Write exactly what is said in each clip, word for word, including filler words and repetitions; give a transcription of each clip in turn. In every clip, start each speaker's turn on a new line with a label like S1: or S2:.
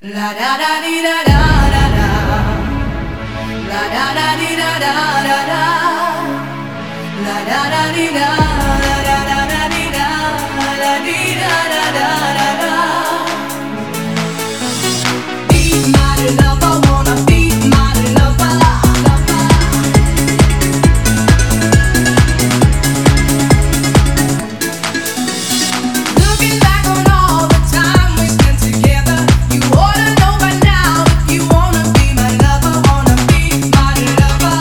S1: La da da dee da da da da. La da da dee da da da da. La da da dee da da da da dee da da dee da da da da da. Be my lover, wanna be my lover. Looking back on all the time we spent together, you ought to know by now if you wanna be my lover, wanna be my lover.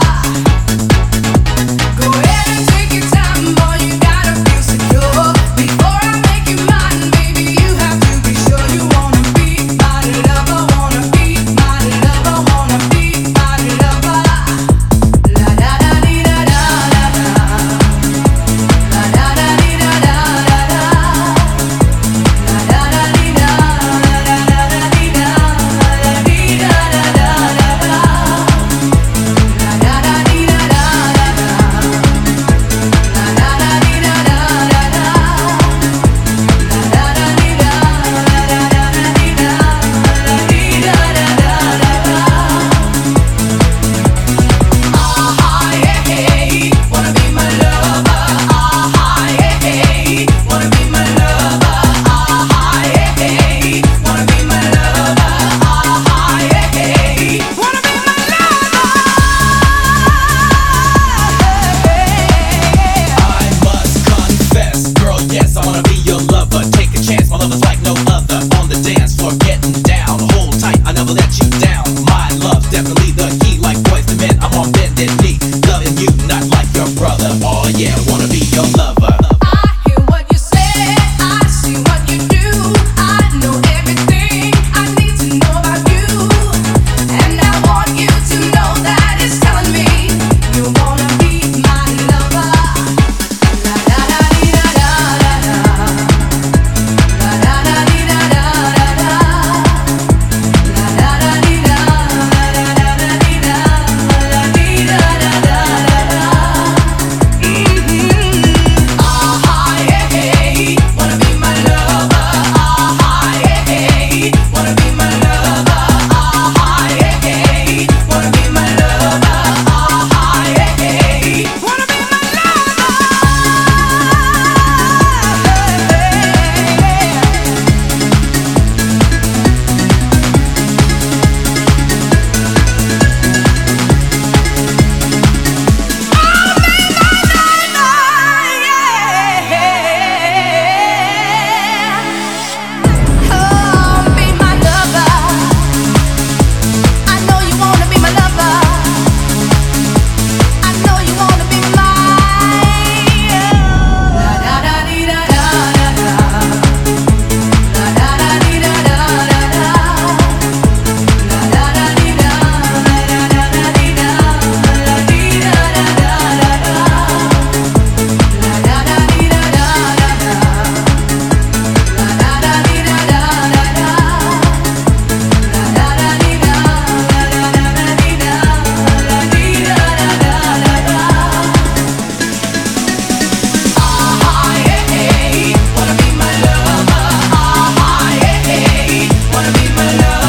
S1: Go ahead and take your time, boy, you gotta feel secure. Before I make you mine, baby, you have to be sure you wanna be my lover, wanna be my lover, wanna be my lover. La da da dee da da da da. La da da dee da da da da. La da da dee da da da da dee da da dee da da da da da. La da da dee da da da da. La da da dee da da da da. La da da dee da da da dee da dee da da da da. Ah yeah, hey, wanna be my lover. Ah yeah, hey, wanna be my lover. Ah yeah, hey, wanna be my lover. Ah yeah, hey, wanna be my lover.
S2: I must confess, girl, yes, I wanna be your lover. Take a chance, my lover's like no other. On the dance floor, getting down. Hold tight, I never let you down. My love's definitely the key. Like boys to men, I'm on bended knee. Loving you, not like your brother. Oh yeah, wanna be your lover.
S1: I hear what you say, I see what you do. I know everything I need to know about you, and I want you to know that it's telling me you wanna be my lover. La da da dee da da da da. La da da dee da da da da. La da da dee da da da da dee da da dee da da da da da. Ah yeah, hey, wanna be my lover. Ah yeah, hey, wanna be my lover. Ah yeah, hey, wanna be my lover. Ah yeah, hey, wanna be my lover. Oh, be my lover. I know you wanna be my lover. I know you wanna be mine. La da da dee da da da da. La da da dee da da da da. La da da dee da da da da dee da da dee da da da da da. La da da dee da da da da. La da da dee da da da da. La da da dee da da da dee da da dee da da da da da. Ah yeah, hey, wanna be my lover. Ah yeah, hey, wanna be my lover.